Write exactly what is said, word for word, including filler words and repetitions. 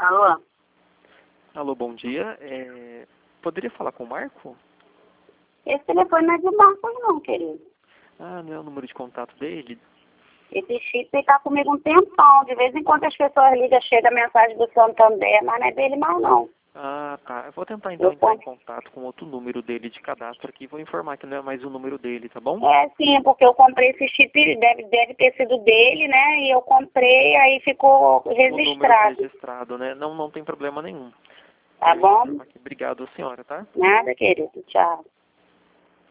Alô? Alô, bom dia. É... Poderia falar com o Marco? Esse telefone não é de Marcos não, querido. Ah, não é o número de contato dele? Esse chip está comigo um tempão. De vez em quando as pessoas ligam, chega a mensagem do Santander, mas não é dele mais não. Ah, tá. Eu vou tentar então Eu entrar em comp- contato com outro número dele de cadastro aqui. Vou informar que não é mais o número dele, tá bom? É, sim, porque eu comprei esse chip, deve, deve ter sido dele, né? E eu comprei, aí ficou O número registrado. registrado, né? Não, não tem problema nenhum. Tá Eu vou bom? informar aqui. Obrigado, senhora, tá? Nada, querido. Tchau.